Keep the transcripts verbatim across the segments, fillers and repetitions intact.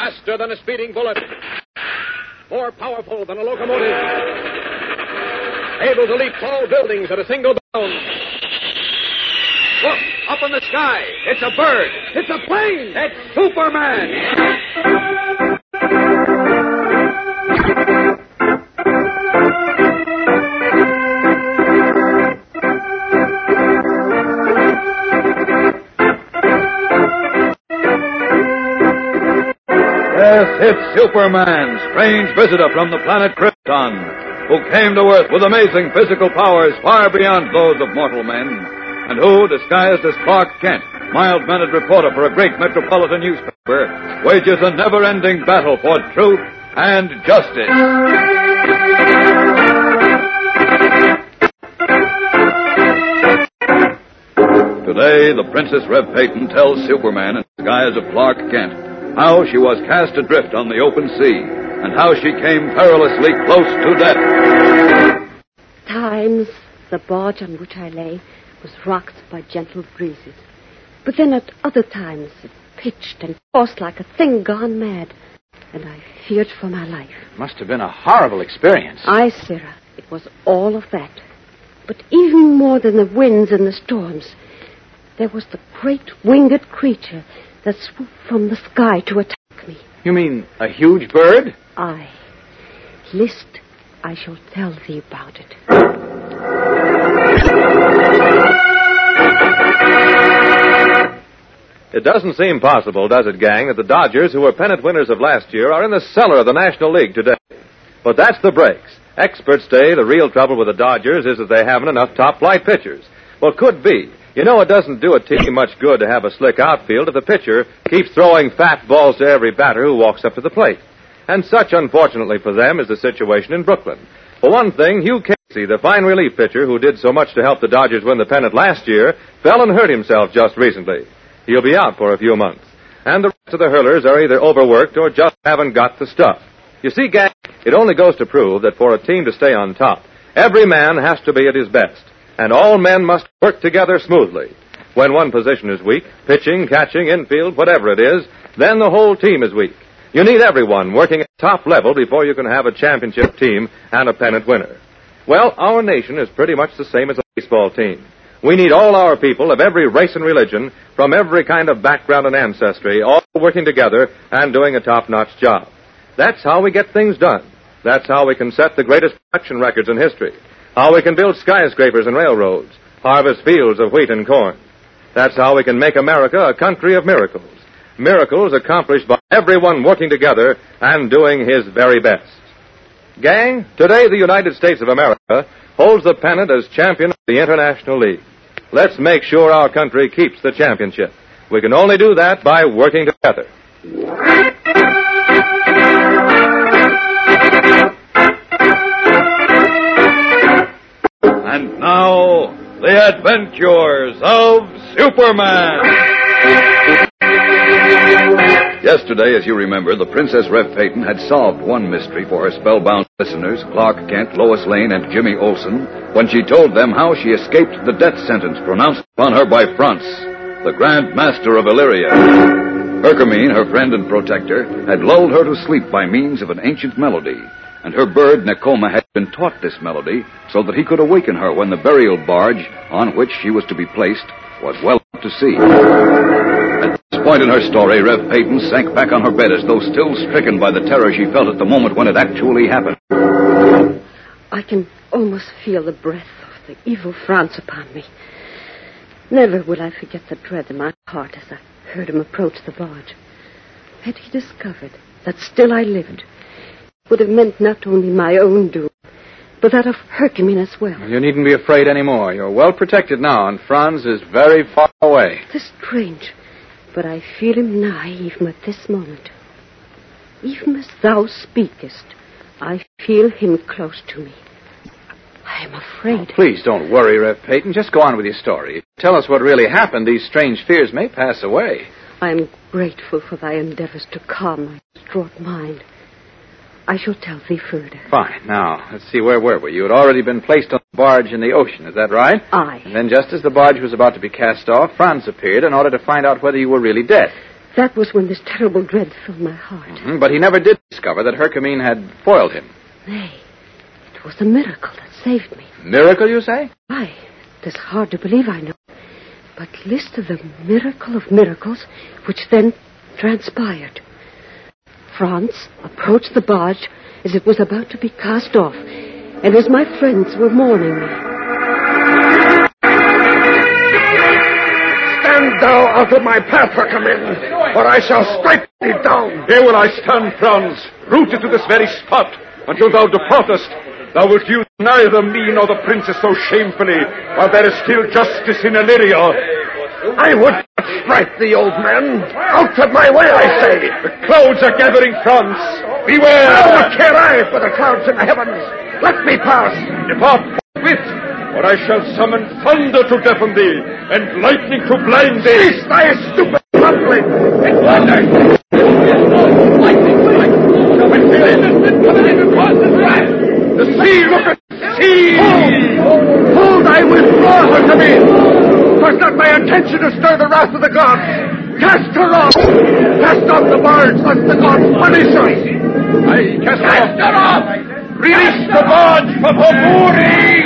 faster than a speeding bullet, more powerful than a locomotive, able to leap tall buildings at a single bound. Look, up in the sky. It's a bird. It's a plane. It's Superman. Yes, it's Superman, strange visitor from the planet Krypton, who came to Earth with amazing physical powers far beyond those of mortal men, and who, disguised as Clark Kent, mild-mannered reporter for a great metropolitan newspaper, wages a never-ending battle for truth and justice. Today, the Princess Rev Peyton tells Superman in the disguise of Clark Kent how she was cast adrift on the open sea, and how she came perilously close to death. Times, the barge on which I lay was rocked by gentle breezes. But then at other times, it pitched and tossed like a thing gone mad, and I feared for my life. Must have been a horrible experience. Aye, Sarah, it was all of that. But even more than the winds and the storms, there was the great winged creature that swooped from the sky to attack me. You mean a huge bird? Aye. List, I shall tell thee about it. It doesn't seem possible, does it, gang, that the Dodgers, who were pennant winners of last year, are in the cellar of the National League today. But that's the breaks. Experts say the real trouble with the Dodgers is that they haven't enough top-flight pitchers. Well, could be. You know, it doesn't do a team much good to have a slick outfield if the pitcher keeps throwing fat balls to every batter who walks up to the plate. And such, unfortunately for them, is the situation in Brooklyn. For one thing, Hugh Casey, the fine relief pitcher who did so much to help the Dodgers win the pennant last year, fell and hurt himself just recently. He'll be out for a few months. And the rest of the hurlers are either overworked or just haven't got the stuff. You see, gang, it only goes to prove that for a team to stay on top, every man has to be at his best. And all men must work together smoothly. When one position is weak, pitching, catching, infield, whatever it is, then the whole team is weak. You need everyone working at top level before you can have a championship team and a pennant winner. Well, our nation is pretty much the same as a baseball team. We need all our people of every race and religion, from every kind of background and ancestry, all working together and doing a top-notch job. That's how we get things done. That's how we can set the greatest production records in history. How we can build skyscrapers and railroads, harvest fields of wheat and corn. That's how we can make America a country of miracles. Miracles accomplished by everyone working together and doing his very best. Gang, today the United States of America holds the pennant as champion of the International League. Let's make sure our country keeps the championship. We can only do that by working together. And now, the adventures of Superman. Yesterday, as you remember, the Princess Rev Peyton had solved one mystery for her spellbound listeners, Clark Kent, Lois Lane, and Jimmy Olsen, when she told them how she escaped the death sentence pronounced upon her by Frantz, the Grand Master of Illyria. Hercamine, her friend and protector, had lulled her to sleep by means of an ancient melody, and her bird, Nekoma, had been taught this melody so that he could awaken her when the burial barge on which she was to be placed was well out to sea. At this point in her story, Rev Peyton sank back on her bed as though still stricken by the terror she felt at the moment when it actually happened. I can almost feel the breath of the evil Frantz upon me. Never will I forget the dread in my heart as I heard him approach the barge. Had he discovered that still I lived, would have meant not only my own doom, but that of Hercamine as well. You needn't be afraid anymore. You're well protected now, and Franz is very far away. It is strange, but I feel him nigh even at this moment. Even as thou speakest, I feel him close to me. I am afraid. Oh, please don't worry, Rev Peyton. Just go on with your story. Tell us what really happened. These strange fears may pass away. I am grateful for thy endeavors to calm my distraught mind. I shall tell thee further. Fine. Now, let's see, where were we? You had already been placed on the barge in the ocean, is that right? Aye. And then just as the barge was about to be cast off, Franz appeared in order to find out whether you were really dead. That was when this terrible dread filled my heart. Mm-hmm, but he never did discover that Hercamine had foiled him. Nay, it was a miracle that saved me. Miracle, you say? Aye, it is hard to believe, I know. But listen to the miracle of miracles which then transpired. Franz approached the barge as it was about to be cast off, and as my friends were mourning me. Stand thou out of my path, Hercamine, or I shall strike thee down. Here will I stand, Franz, rooted to this very spot, until thou departest. Thou wilt use neither me nor the princess so shamefully, while there is still justice in Illyria. I would not strike thee, old man. Out of my way, I say. The clouds are gathering, Franz. Beware! Now, what care I for the clouds in the heavens? Let me pass. Depart forthwith, or I shall summon thunder to deafen thee, and lightning to blind thee. Cease thy stupid mumbling. It's thunder! Lightning! The sea, look at the sea! Hold! Hold, I withdraw, Hercamine! 'Twas not my intention to stir the wrath of the gods. Cast her off! Cast off the barge, lest the gods punish us! I cast, cast her off! Release the barge from her mooring!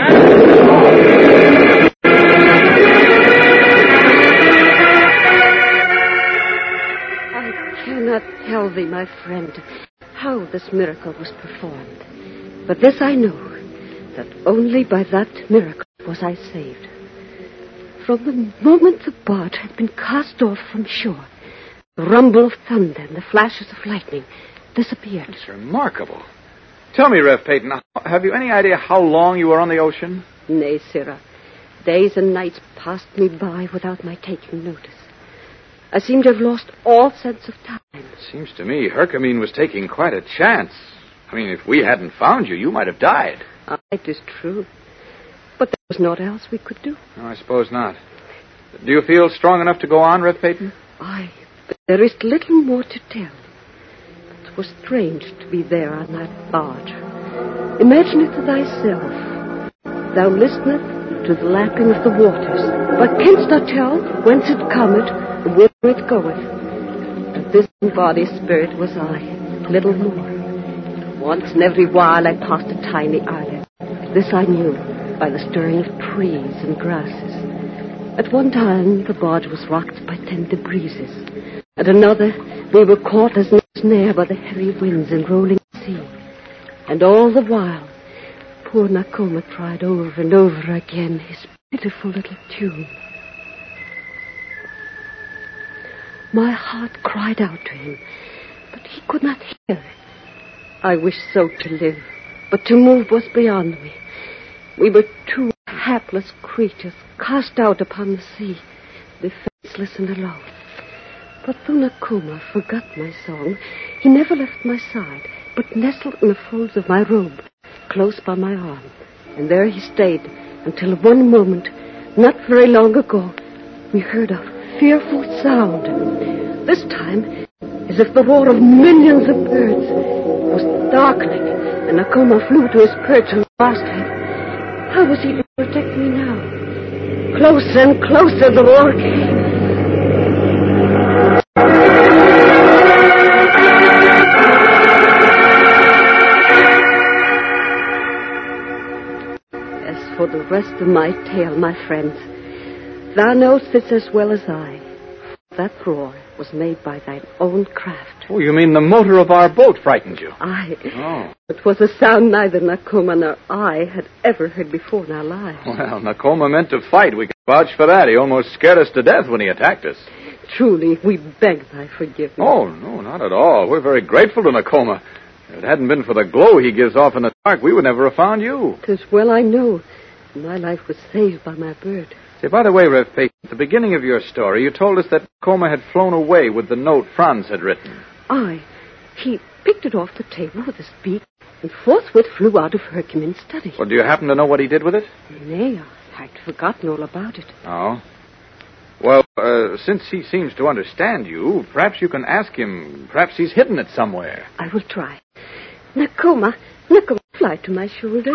I cannot tell thee, my friend, how this miracle was performed. But this I know, that only by that miracle was I saved. From the moment the barge had been cast off from shore, the rumble of thunder and the flashes of lightning disappeared. It's remarkable. Tell me, Rev Peyton, have you any idea how long you were on the ocean? Nay, Sirrah. Days and nights passed me by without my taking notice. I seemed to have lost all sense of time. It seems to me Hercamine was taking quite a chance. I mean, if we hadn't found you, you might have died. Ah, it is true. But there was naught else we could do. No, I suppose not. Do you feel strong enough to go on, Rev Peyton? Aye, but there is little more to tell. It was strange to be there on that barge. Imagine it to thyself. Thou listenest to the lapping of the waters, but canst not tell whence it cometh and whither it goeth. And this embodied spirit was I, little more. Once in every while I passed a tiny islet. This I knew by the stirring of trees and grasses. At one time the barge was rocked by tender breezes. At another we were caught as in a snare by the heavy winds and rolling sea. And all the while poor Nakoma tried over and over again his pitiful little tune. My heart cried out to him, but he could not hear. I wished so to live, but to move was beyond me. We were two hapless creatures cast out upon the sea, defenseless and alone. But though Nakoma forgot my song, he never left my side, but nestled in the folds of my robe, close by my arm. And there he stayed until one moment, not very long ago, we heard a fearful sound. This time, as if the roar of millions of birds. It was darkening, and Nakoma flew to his perch on the masthead. How was he to protect me now? Closer and closer the roar came. As for the rest of my tale, my friends, thou knowest this as well as I. That roar was made by thine own craft. Oh, you mean the motor of our boat frightened you? Aye. Oh. It was a sound neither Nakoma nor I had ever heard before in our lives. Well, Nakoma meant to fight. We can vouch for that. He almost scared us to death when he attacked us. Truly, we beg thy forgiveness. Oh, no, not at all. We're very grateful to Nakoma. If it hadn't been for the glow he gives off in the dark, we would never have found you. 'Tis well I know. My life was saved by my bird. Say, by the way, Rev Peyton, at the beginning of your story, you told us that Nakoma had flown away with the note Franz had written. Aye. He picked it off the table with his beak and forthwith flew out of Hercumene's study. Well, do you happen to know what he did with it? Nay, I'd forgotten all about it. Oh? Well, uh, since he seems to understand you, perhaps you can ask him. Perhaps he's hidden it somewhere. I will try. Nakoma, Nakoma, fly to my shoulder.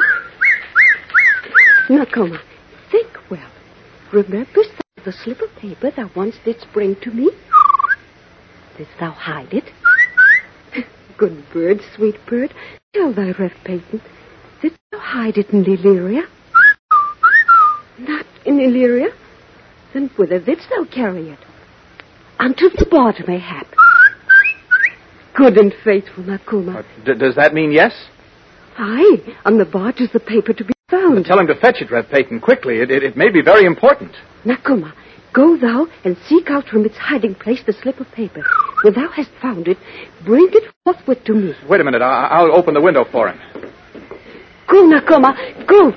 Nakoma, think well. Remember the slip of paper thou once didst bring to me? Didst thou hide it? Good bird, sweet bird. Tell thy Rev Peyton. Didst thou hide it in Illyria? Not in Illyria? Then whither didst thou carry it? Unto the border, mayhap. Good and faithful, Nakuma. Uh, d- does that mean yes? Aye, on the barge is the paper to be found. But tell him to fetch it, Rev Peyton, quickly. It, it, it may be very important. Nakuma, go thou and seek out from its hiding place the slip of paper. When thou hast found it, bring it forthwith to me. Wait a minute. I- I'll open the window for him. Go, Nakuma, go.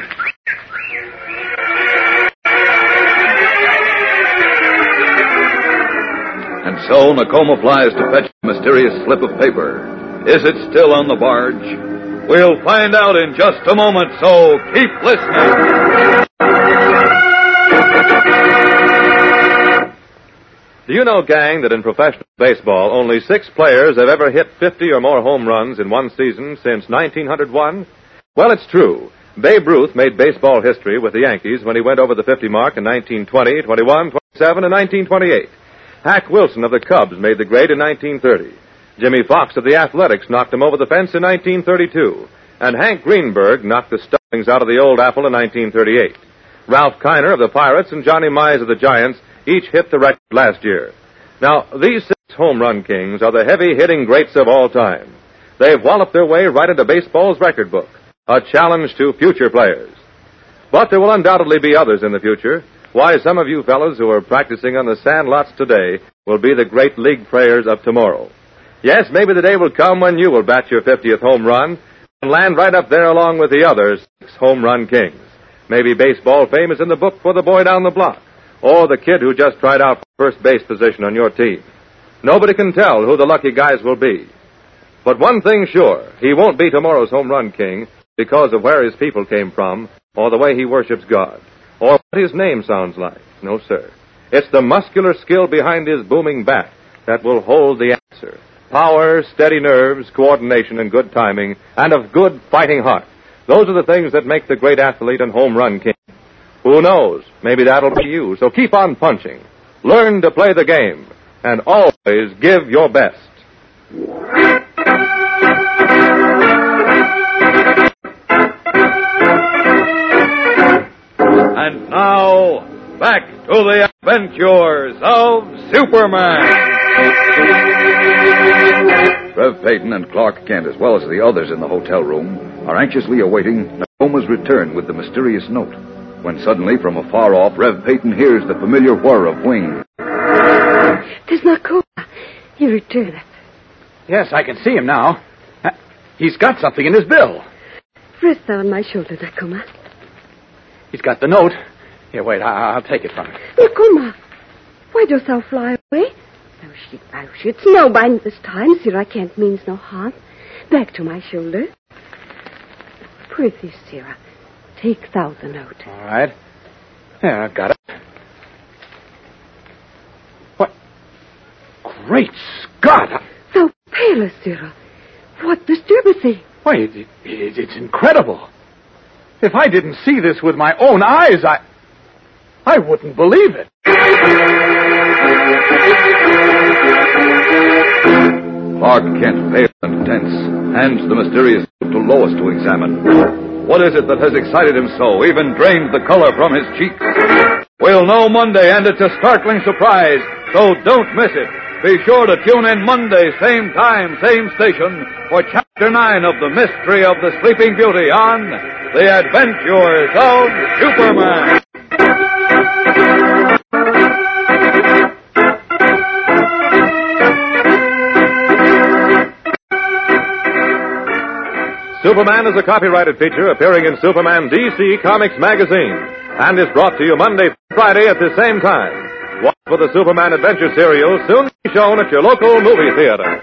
And so Nakoma flies to fetch the mysterious slip of paper. Is it still on the barge? We'll find out in just a moment, so keep listening. Do you know, gang, that in professional baseball, only six players have ever hit fifty or more home runs in one season since nineteen oh one? Well, it's true. Babe Ruth made baseball history with the Yankees when he went over the fifty mark in nineteen twenty, twenty-one, twenty-seven, and nineteen twenty-eight. Hack Wilson of the Cubs made the grade in nineteen thirty. Jimmy Fox of the Athletics knocked him over the fence in nineteen thirty-two. And Hank Greenberg knocked the stuffings out of the Old Apple in nineteen thirty-eight. Ralph Kiner of the Pirates and Johnny Mize of the Giants each hit the record last year. Now, these six home run kings are the heavy-hitting greats of all time. They've walloped their way right into baseball's record book, a challenge to future players. But there will undoubtedly be others in the future. Why, some of you fellows who are practicing on the sand lots today will be the great league players of tomorrow. Yes, maybe the day will come when you will bat your fiftieth home run and land right up there along with the other six home run kings. Maybe baseball fame is in the book for the boy down the block, or the kid who just tried out for first base position on your team. Nobody can tell who the lucky guys will be. But one thing's sure, he won't be tomorrow's home run king because of where his people came from, or the way he worships God, or what his name sounds like. No, sir. It's the muscular skill behind his booming bat that will hold the answer. Power, steady nerves, coordination, and good timing, and of good fighting heart. Those are the things that make the great athlete and home run king. Who knows? Maybe that'll be you. So keep on punching. Learn to play the game. And always give your best. And now, back to the adventures of Superman. Rev Peyton and Clark Kent, as well as the others in the hotel room, are anxiously awaiting Nakoma's return with the mysterious note. When suddenly, from afar off, Rev Peyton hears the familiar whir of wings. Tis Nakoma. He returneth. Yes, I can see him now. Uh, He's got something in his bill. Rest thou on my shoulder, Nakoma. He's got the note. Here, wait, I- I'll take it from him. Nakoma, why dost thou fly away? Thou, should, thou shouldst know by this time, Sarah Kent means no harm. Back to my shoulder. Prithee, Sarah, take thou the note. All right. Yeah, I've got it. What? Great Scott! Thou palest, Sarah. What disturbeth thee? Why, it, it, it, it's incredible. If I didn't see this with my own eyes, I... I wouldn't believe it. Clark Kent, pale and tense, hands the mysterious note to Lois to examine. What is it that has excited him so, even drained the color from his cheeks? We'll know Monday, and it's a startling surprise, so don't miss it. Be sure to tune in Monday, same time, same station, for Chapter nine of The Mystery of the Sleeping Beauty on The Adventures of Superman. Superman is a copyrighted feature appearing in Superman D C Comics magazine and is brought to you Monday through Friday at the same time. Watch for the Superman Adventure serial soon to be shown at your local movie theater.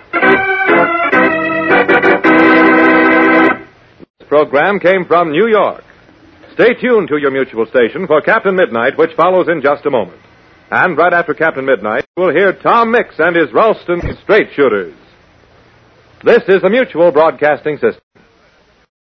This program came from New York. Stay tuned to your mutual station for Captain Midnight, which follows in just a moment. And right after Captain Midnight, we'll hear Tom Mix and his Ralston Straight Shooters. This is the Mutual Broadcasting System.